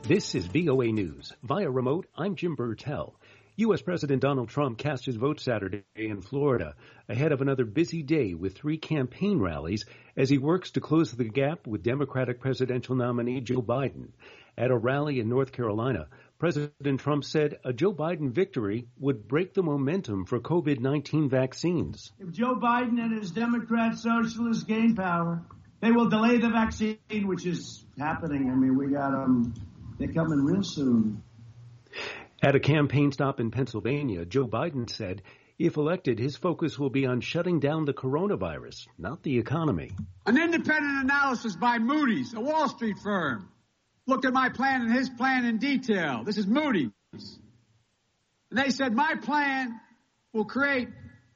This is VOA News. Via remote, I'm Jim Burtell. U.S. President Donald Trump cast his vote Saturday in Florida ahead of another busy day with 3 campaign rallies as he works to close the gap with Democratic presidential nominee Joe Biden. At a rally in North Carolina, President Trump said a Joe Biden victory would break the momentum for COVID-19 vaccines. If Joe Biden and his Democrat socialists gain power, they will delay the vaccine, which is happening. I mean, they're coming real soon. At a campaign stop in Pennsylvania, Joe Biden said if elected, his focus will be on shutting down the coronavirus, not the economy. An independent analysis by Moody's, a Wall Street firm, looked at my plan and his plan in detail. This is Moody's. And they said my plan will create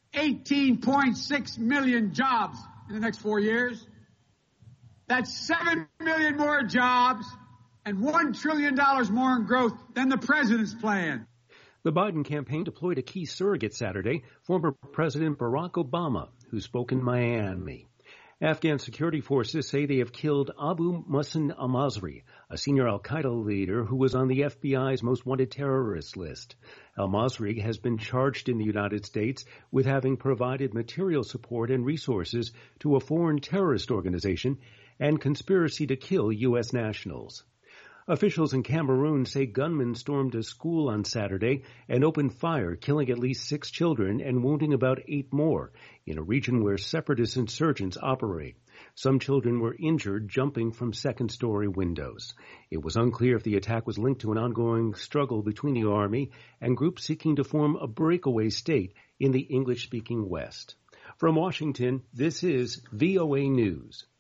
18.6 million jobs in the next 4 years. That's 7 million more jobs and $1 trillion more in growth than the president's plan. The Biden campaign deployed a key surrogate Saturday, former President Barack Obama, who spoke in Miami. Afghan security forces say they have killed Abu Muhsin al-Masri, a senior al-Qaeda leader who was on the FBI's most wanted terrorist list. Al-Masri has been charged in the United States with having provided material support and resources to a foreign terrorist organization and conspiracy to kill U.S. nationals. Officials in Cameroon say gunmen stormed a school on Saturday and opened fire, killing at least 6 children and wounding about 8 more in a region where separatist insurgents operate. Some children were injured jumping from second-story windows. It was unclear if the attack was linked to an ongoing struggle between the army and groups seeking to form a breakaway state in the English-speaking West. From Washington, this is VOA News.